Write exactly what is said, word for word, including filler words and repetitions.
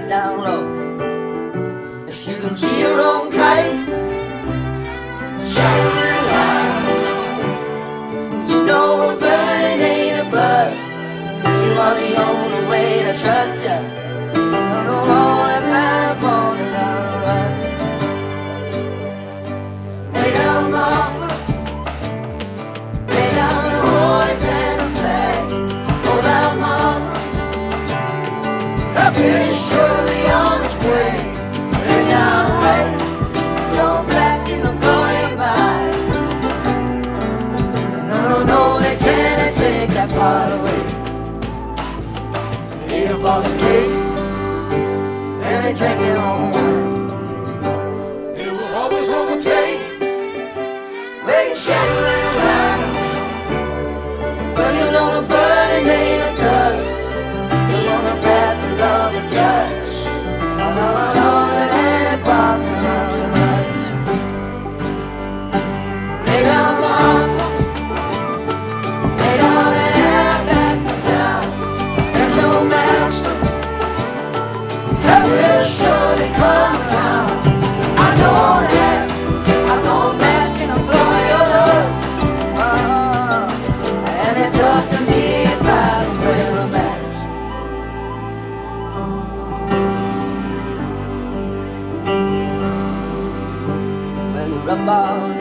down low. If you can see your own kite shining light, you know a bird ain't a buzz. You are the only way to trust you. You're the only man upon it down the run. Lay down Martha, lay down the holy banner flag. Hold out Martha, happy is surely on its way. It's down right, don't bask in the glory of mine. No, no, no, they can't take that part away. They eat up all the cake, and they drink their own wine. It will always overtake, make shadow and light. But you know the burning ain't a dust. You're on the path to love is touch. I know, I know that ain't problem not so much. Lay down Martha, lay down and alabaster down. There's no master that will surely come around. I know that, I know mask in the glory of love. Uh, and it's up to me if I wear a mask. Well, you rub all